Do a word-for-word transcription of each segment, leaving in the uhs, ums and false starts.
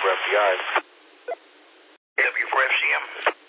four F D I. W four F C M.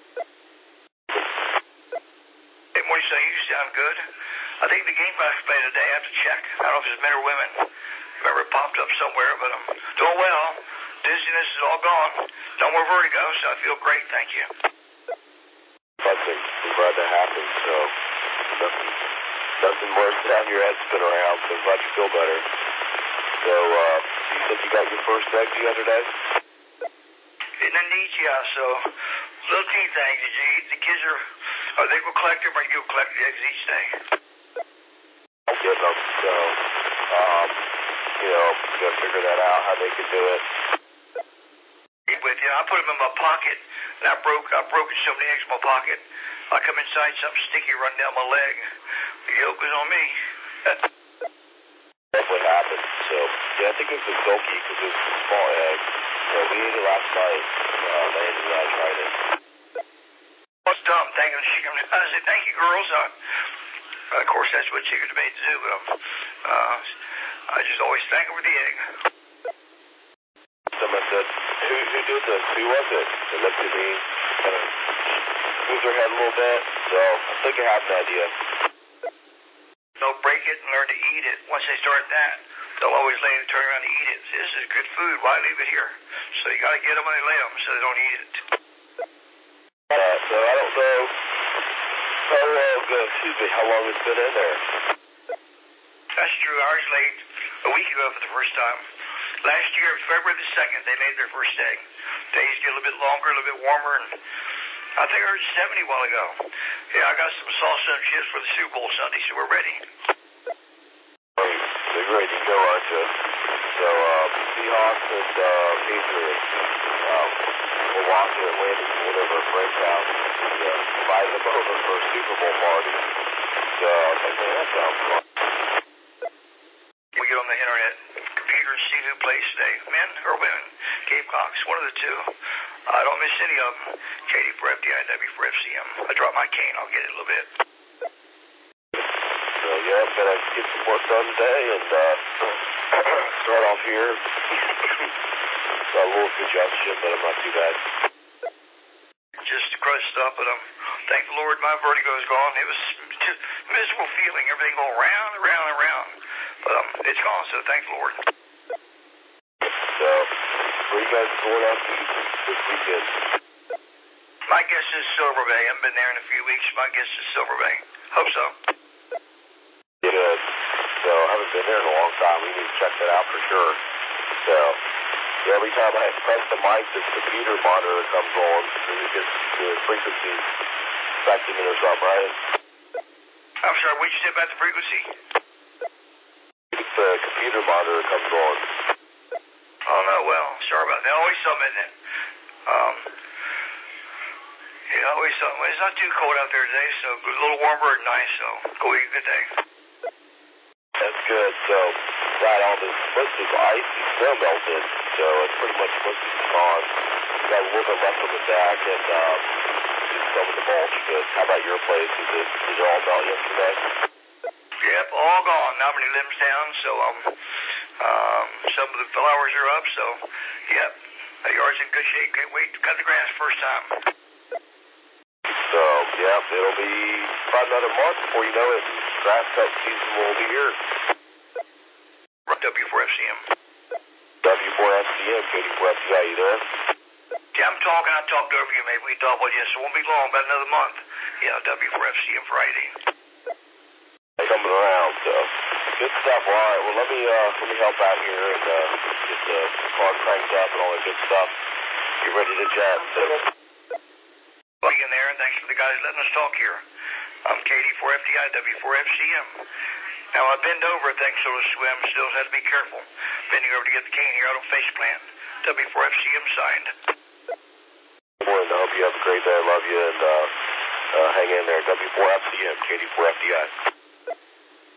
Hey, morning, son. You sound good. I think the game box played today. I have to check. I don't know if it's men or women. Remember, it popped up somewhere, but I'm doing well. Dizziness is all gone. No more vertigo, so I feel great. Thank you. Nothing. I'm glad that happened. So nothing, nothing worse than having your head spin around. So I'm glad you feel better. So uh, you said you got your first egg the other day? In Indonesia, so little tea things. Did you eat? The kids are, are they go collect them, or you go collect the eggs each day? I'll give them. So, um, you know, you gotta figure that out, how they can do it. With you, I put them in my pocket, and I broke, I broke so many eggs in my pocket. I come inside, something sticky run down my leg. The yolk was on me. That's what happened. So, yeah, I think it was a silky because it was a small egg. So we ate it last night. Uh, Landon and I tried it. What's dumb? Thank you. I said, thank you, girls. Uh, of course, that's what chickens are made to do. But um, uh, I just always thank them for the egg. Someone said, who, who did this? Who was it? They looked at me, kind of moved their head a little bit. So I think I have an idea. They'll break it and learn to eat it. Once they start that, they'll always lay it and turn around and eat it. So this is good food. Why leave it here? So you got to get them when they lay them so they don't eat it. Uh, so I don't know how long, uh, excuse me, how long it's been in there. That's true. Ours laid a week ago for the first time. Last year, February the second, they laid their first egg. Days get a little bit longer, a little bit warmer, and I think I heard seventy a while ago. Yeah, I got some salsa and chips for the Super Bowl Sunday, so we're ready. So you're ready to go, aren't you? So, uh, Seahawks and, uh, Patriots, um, we'll walk in Atlantic to whatever a friend's house, and, uh, invite them over for a Super Bowl party. So, I was like, man, that sounds fun. We get on the internet, computer, and see who plays today. Men or women? Gamecocks, one of the two. I don't miss any of them. Katie for F D I, W for F C M. I drop my cane, I'll get it a little bit. So, yeah, I'm gonna get some work done today and, uh, start off here. Got a little congestion, but I'm not too bad. Just crushed up, but um, thank the Lord my vertigo is gone. It was just a miserable feeling, everything going round and round and round. But um, it's gone, so thank the Lord. So, where are you guys going out to this weekend? My guess is Silver Bay. I haven't been there in a few weeks. My guess is Silver Bay. Hope so. Good. So, I haven't been there in a long time. We need to check that out for sure. So, yeah, every time I press the mic, this computer monitor comes on, and it gets the frequency affecting it or something, right? I'm sorry, what did you say about the frequency? The computer monitor comes on. Oh, no, well, sorry about that. Always something, isn't it? Um, yeah, always something. Well, it's not too cold out there today, so a little warmer and nice, so go eat a good day. That's good. So, got all this, most of the ice and snow melted, so it's pretty much most of it's gone. Got a little bit left on the deck, and um, just some of the mulch. But how about your place? Is it, did it all melt yesterday? Yep, all gone. Not many limbs down, so um, um, some of the flowers are up, so yep, the yard's in good shape. Can't wait to cut the grass first time. So, yeah, it'll be about another month before you know it. Grass cut season will be here. W four F C M. W four F C M, Katie four F D I, you there? Yeah, I'm talking. I talked over you. Maybe we doubled you, so it won't be long, about another month. Yeah, W four F C M Friday. Coming around, so good stuff. All right, well, let me uh, let me help out here and uh, get the car cranked up and all that good stuff. Get ready to chat. So. Well, in there, and thanks for the guys letting us talk here. I'm Katie four F D I, W four F C M. Now, I bend over, thanks to the swim, still have to be careful. Bending over to get the cane here, I don't face plant. W four F C M signed. Well, I hope you have a great day. I love you, and uh, uh, hang in there. W four F C M, Katie four F D I.